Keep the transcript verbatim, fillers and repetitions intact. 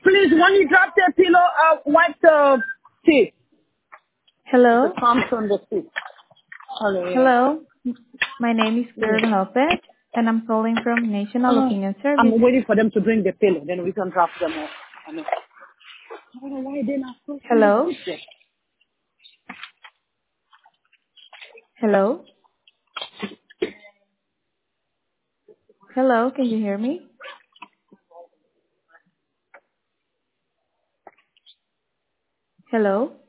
please, when you drop the pillow, uh, wipe the seat. The Hello? crumbs on the seat. Hello, yeah. Hello? My name is Girl Lopez, and I'm calling from National Uh, Opinion Service. I'm waiting for them to bring the pillow, then we can drop them off. I know. I don't know why they're not posting the Hello? picture. Hello? Hello, can you hear me? Hello?